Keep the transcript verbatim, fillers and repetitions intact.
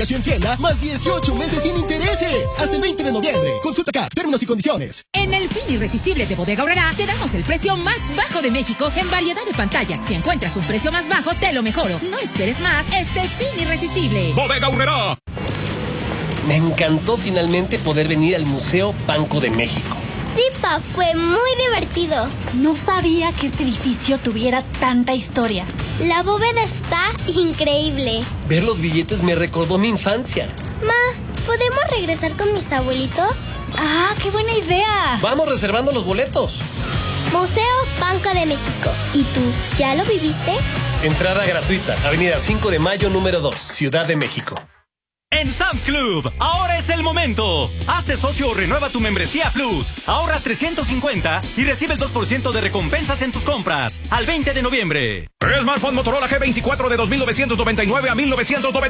aplicación tienda, más dieciocho meses sin intereses. Hasta el veinte de noviembre. Consulta C A P, términos y condiciones. En el fin irresistible de Bodega Aurrerá, te damos el precio más bajo de México en variedad de pantallas. Si encuentras un precio más bajo, te lo mejoro. No esperes más este fin irresistible. Bodega Aurrerá. Me encantó finalmente poder venir al Museo Banco de México. Sí, pa, fue muy divertido. No sabía que este edificio tuviera tanta historia. La bóveda está increíble. Ver los billetes me recordó mi infancia. Ma, ¿podemos regresar con mis abuelitos? ¡Ah, qué buena idea! Vamos reservando los boletos. Museo Banco de México. ¿Y tú, ya lo viviste? Entrada gratuita, Avenida cinco de Mayo, número dos, Ciudad de México. En Sam's Club, ahora es el momento. Hazte socio o renueva tu membresía Plus. Ahorra trescientos cincuenta y recibe el dos por ciento de recompensas en tus compras. Al veinte de noviembre. Smartphone Motorola G veinticuatro de dos mil novecientos noventa y nueve a mil novecientos noventa y nueve.